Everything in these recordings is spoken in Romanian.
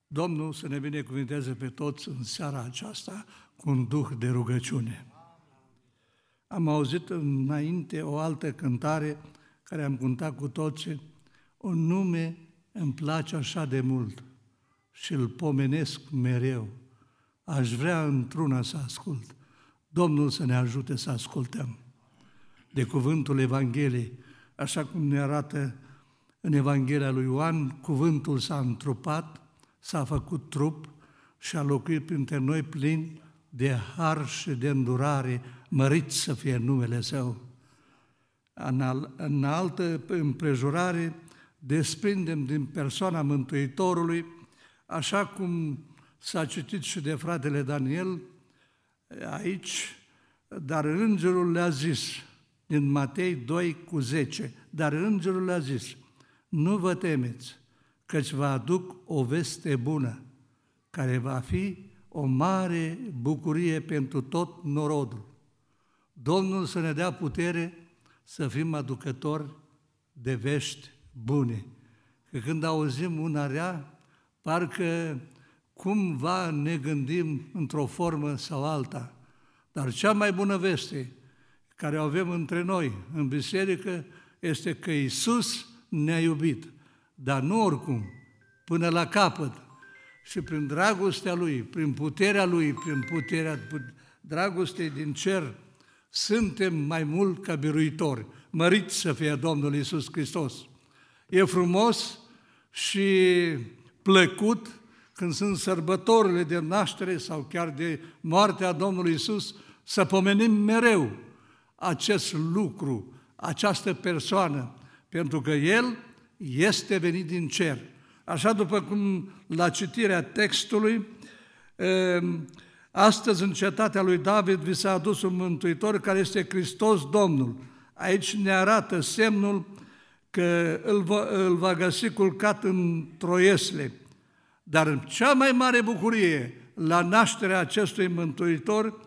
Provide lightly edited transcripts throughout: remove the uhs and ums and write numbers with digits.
Domnul să ne binecuvânteze pe toți în seara aceasta cu un duh de rugăciune. Am auzit înainte o altă cântare care am cântat cu toții, un nume îmi place așa de mult și îl pomenesc mereu. Aș vrea într-una să ascult. Domnul să ne ajute să ascultăm de cuvântul Evangheliei, așa cum ne arată în Evanghelia lui Ioan, cuvântul s-a întrupat, s-a făcut trup și a locuit printre noi plin de har și de îndurare, mărit să fie numele Său. În altă împrejurare desprindem din persoana Mântuitorului, așa cum s-a citit și de fratele Daniel aici, dar îngerul le-a zis, din Matei 2:10, dar îngerul le-a zis, nu vă temeți, căci vă aduc o veste bună, care va fi o mare bucurie pentru tot norodul. Domnul să ne dea putere să fim aducători de vești bune. Că când auzim una rea, parcă cumva ne gândim într-o formă sau alta. Dar cea mai bună veste care o avem între noi, în biserică, este că Iisus ne-a iubit, dar nu oricum, până la capăt. Și prin dragostea Lui, prin puterea Lui, prin puterea dragostei din cer, suntem mai mult ca biruitori. Mărit să fie Domnul Iisus Hristos! E frumos și plăcut când sunt sărbătorile de naștere sau chiar de moartea Domnului Iisus, să pomenim mereu acest lucru, această persoană, pentru că El este venit din cer. Așa după cum la citirea textului, astăzi în cetatea lui David vi s-a adus un mântuitor care este Hristos Domnul. Aici ne arată semnul că îl va găsi culcat într-o iesle. Dar cea mai mare bucurie la nașterea acestui mântuitor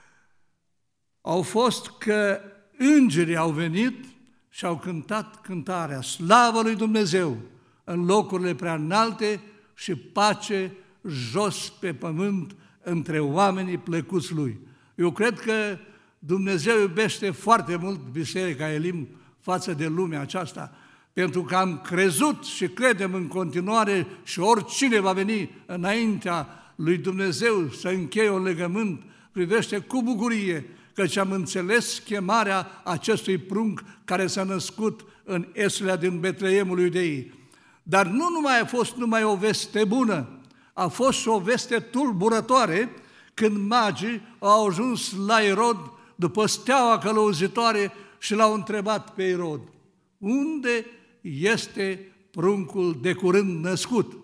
au fost că îngerii au venit și au cântat cântarea Slavă lui Dumnezeu în locurile prea înalte și pace jos pe pământ între oamenii plăcuți Lui. Eu cred că Dumnezeu iubește foarte mult Biserica Elim față de lumea aceasta, pentru că am crezut și credem în continuare și oricine va veni înaintea lui Dumnezeu să încheie un legământ, privește cu bucurie, căci am înțeles chemarea acestui prunc care s-a născut în Eslea din Betleemul Iudeii. Dar nu numai a fost numai o veste bună, a fost și o veste tulburătoare când magii au ajuns la Irod după steaua călăuzitoare și l-au întrebat pe Irod, unde este pruncul de curând născut?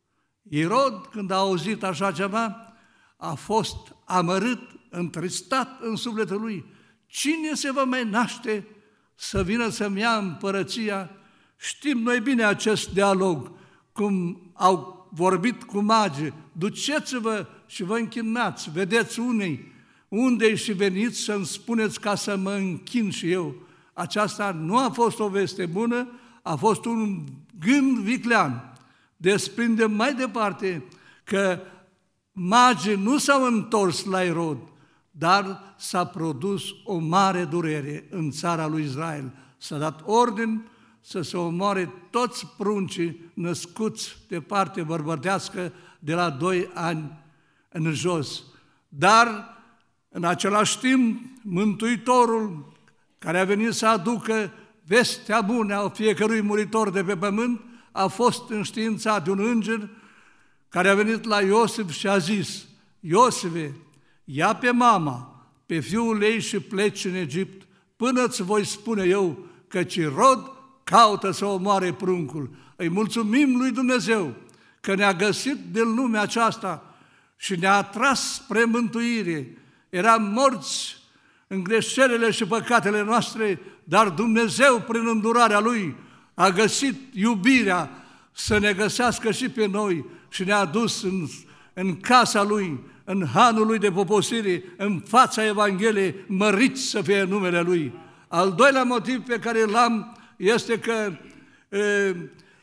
Irod, când a auzit așa ceva, a fost amărât, întristat în sufletul lui. Cine se va mai naște să vină să-mi ia împărăția? Știm noi bine acest dialog, cum au vorbit cu magii, duceți-vă și vă închinați, vedeți unde și veniți să-mi spuneți ca să mă închin și eu. Aceasta nu a fost o veste bună, a fost un gând viclean. Desprindem mai departe că magii nu s-au întors la Irod, dar s-a produs o mare durere în țara lui Israel. S-a dat ordin să se omoare toți pruncii născuți de parte bărbătească de la 2 ani în jos. Dar, în același timp, Mântuitorul, care a venit să aducă vestea bună a fiecărui muritor de pe pământ, a fost înștiințat de un înger care a venit la Iosif și a zis, Iosife, ia pe mama, pe fiul ei și pleci în Egipt, până îți voi spune eu, căci Irod caută să omoare pruncul. Îi mulțumim lui Dumnezeu că ne-a găsit din lumea aceasta și ne-a atras spre mântuire. Eram morți în greșelile și păcatele noastre, dar Dumnezeu, prin îndurarea Lui, a găsit iubirea să ne găsească și pe noi și ne-a dus în casa Lui, în hanul Lui de poposire, în fața Evangheliei, mărit să fie numele Lui. Al doilea motiv pe care l-am este că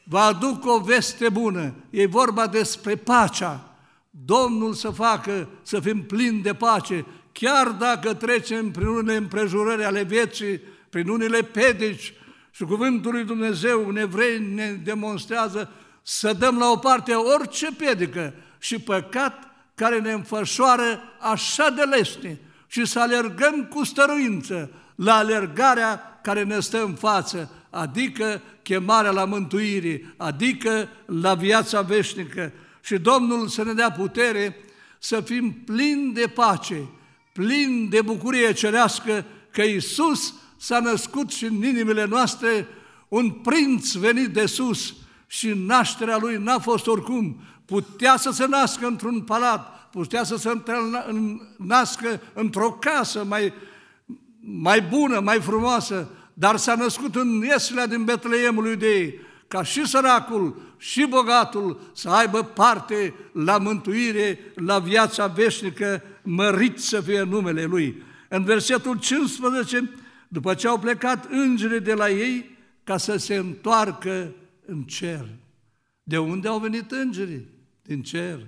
vă aduc o veste bună. E vorba despre pacea. Domnul să facă să fim plini de pace, chiar dacă trecem prin unele împrejurări ale vieții, prin unele pedici, și cuvântul lui Dumnezeu în Evrei ne demonstrează să dăm la o parte orice pedică și păcat care ne înfășoară așa de lesne și să alergăm cu stăruință la alergarea care ne stă în față, adică chemarea la mântuire, adică la viața veșnică. Și Domnul să ne dea putere să fim plini de pace, plini de bucurie cerească că Iisus s-a născut și în inimile noastre un prinț venit de sus și nașterea Lui n-a fost oricum. Putea să se nască într-un palat, putea să se nască într-o casă mai bună, mai frumoasă, dar s-a născut în ieslea din Betleemul Iudeii, ca și săracul și bogatul să aibă parte la mântuire, la viața veșnică, mărit să fie numele Lui. În versetul 15, după ce au plecat îngerii de la ei ca să se întoarcă în cer. De unde au venit îngerii? Din cer.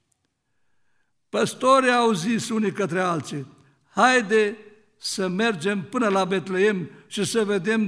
Păstorii au zis unii către alții, haide să mergem până la Betleem și să vedem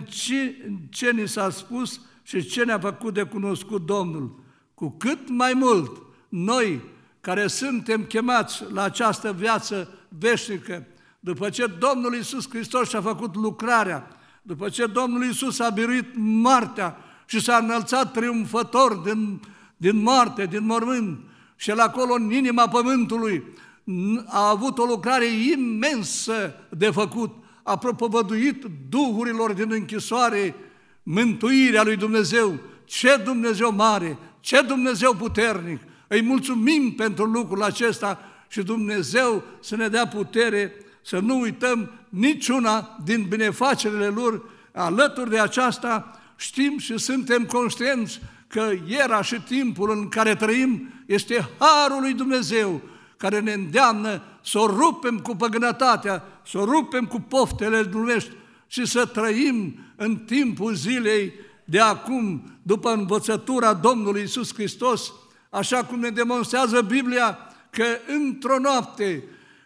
ce ni s-a spus și ce ne-a făcut de cunoscut Domnul. Cu cât mai mult noi care suntem chemați la această viață veșnică, după ce Domnul Iisus Hristos și-a făcut lucrarea, după ce Domnul Iisus a biruit moartea și s-a înălțat triumfător din moarte, din mormânt, și el acolo în inima pământului a avut o lucrare imensă de făcut, a propovăduit duhurilor din închisoare mântuirea lui Dumnezeu. Ce Dumnezeu mare, ce Dumnezeu puternic! Îi mulțumim pentru lucrul acesta și Dumnezeu să ne dea putere să nu uităm niciuna din binefacerile Lui. Alături de aceasta știm și suntem conștienți că era și timpul în care trăim este harul lui Dumnezeu care ne îndeamnă să o rupem cu păgânătatea, să o rupem cu poftele lumești și să trăim în timpul zilei de acum, după învățătura Domnului Iisus Hristos, așa cum ne demonstrează Biblia că într-o noapte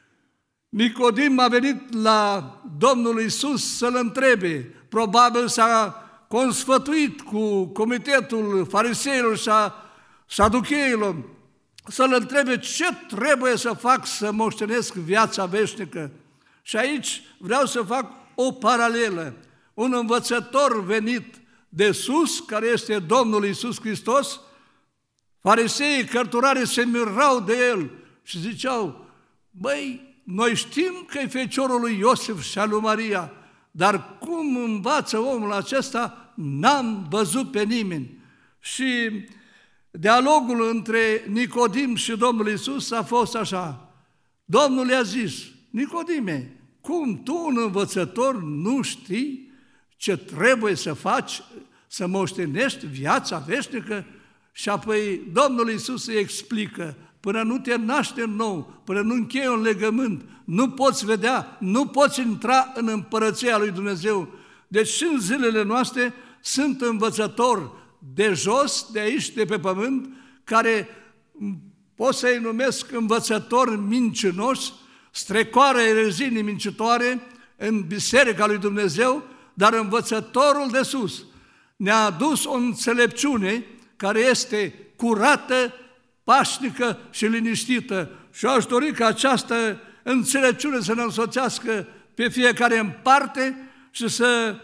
Nicodim a venit la Domnul Iisus să-L întrebe, probabil s-a consfătuit cu comitetul fariseilor și a saducheilor, să-L întrebe ce trebuie să fac să moștenesc viața veșnică. Și aici vreau să fac o paralelă. Un învățător venit de sus, care este Domnul Iisus Hristos, fariseii, cărturarii se mirau de El și ziceau, băi, noi știm că e feciorul lui Iosif și al lui Maria, dar cum învață omul acesta, n-am văzut pe nimeni. Și dialogul între Nicodim și Domnul Iisus a fost așa. Domnul i-a zis, Nicodime, cum tu, un învățător, nu știi ce trebuie să faci să moștenești viața veșnică? Și apoi Domnul Iisus îi explică, până nu te naști din nou, până nu închei un legământ, nu poți vedea, nu poți intra în împărăția lui Dumnezeu. Deci și în zilele noastre sunt învățători de jos, de aici, de pe pământ, care pot să-i numesc învățători mincinoși, strecoare erezii mincitoare în Biserica lui Dumnezeu, dar învățătorul de sus ne-a adus o înțelepciune care este curată, pașnică și liniștită. Și aș dori ca această înțelepciune să ne însoțească pe fiecare în parte și să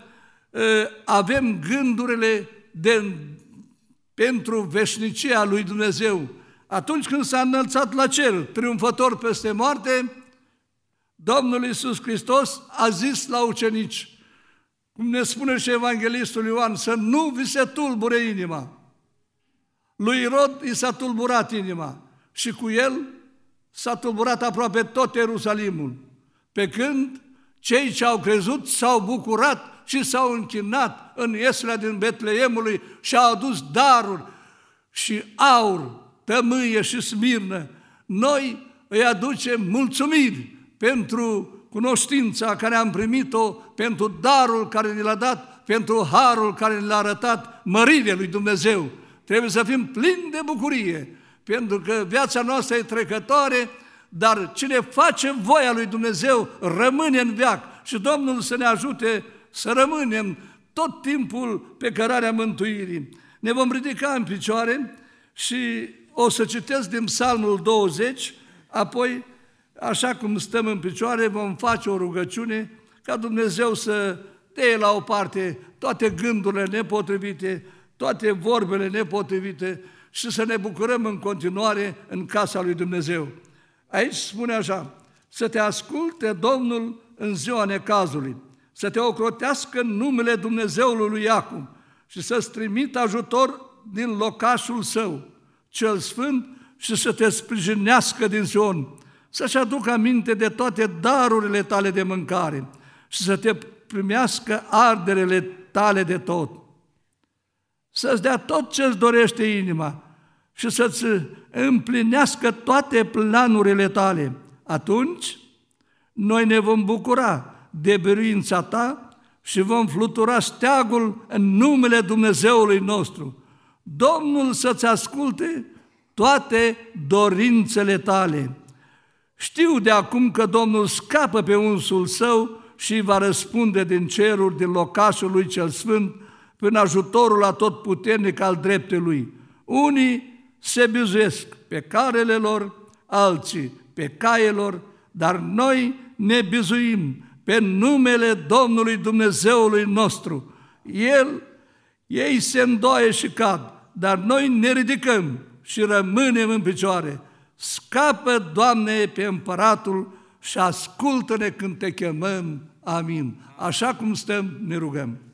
avem gândurile pentru veșnicia lui Dumnezeu. Atunci când s-a înălțat la cer, triumfător peste moarte, Domnul Iisus Hristos a zis la ucenici, cum ne spune și Evanghelistul Ioan, să nu vi se tulbure inima. Lui Irod i s-a tulburat inima și cu el s-a tulburat aproape tot Ierusalimul, pe când cei ce au crezut s-au bucurat și s-au închinat în ieslea din Betleemului și au adus daruri și aur, tămâie și smirnă. Noi îi aducem mulțumiri pentru cunoștința care am primit-o, pentru darul care ne l-a dat pentru harul care ne-a arătat mărirea lui Dumnezeu. Trebuie să fim plini de bucurie, pentru că viața noastră e trecătoare, dar cine face voia lui Dumnezeu rămâne în veac. Și Domnul să ne ajute să rămânem tot timpul pe cărarea mântuirii. Ne vom ridica în picioare și o să citesc din Psalmul 20, apoi, așa cum stăm în picioare, vom face o rugăciune ca Dumnezeu să dea la o parte toate gândurile nepotrivite, toate vorbele nepotrivite și să ne bucurăm în continuare în casa lui Dumnezeu. Aici spune așa: să te asculte Domnul în ziua necazului, să te ocrotească în numele Dumnezeului lui Iacov și să-ți trimită ajutor din locașul său, cel sfânt, și să te sprijinească din Sion, să-și aducă aminte de toate darurile tale de mâncare și să te primească arderele tale de tot. Să-ți dea tot ce-ți dorește inima și să-ți împlinească toate planurile tale. Atunci, noi ne vom bucura de biruința ta și vom flutura steagul în numele Dumnezeului nostru. Domnul să-ți asculte toate dorințele tale. Știu de acum că Domnul scapă pe unsul său și îi va răspunde din ceruri, din locașul lui cel sfânt, prin ajutorul atotputernic al dreptei lui. Unii se bizuiesc pe carele lor, alții pe caielor, dar noi ne bizuim pe numele Domnului Dumnezeului nostru. Ei se îndoie și cad, dar noi ne ridicăm și rămânem în picioare. Scapă, Doamne, pe împăratul și ascultă-ne când te chemăm. Amin. Așa cum stăm, ne rugăm.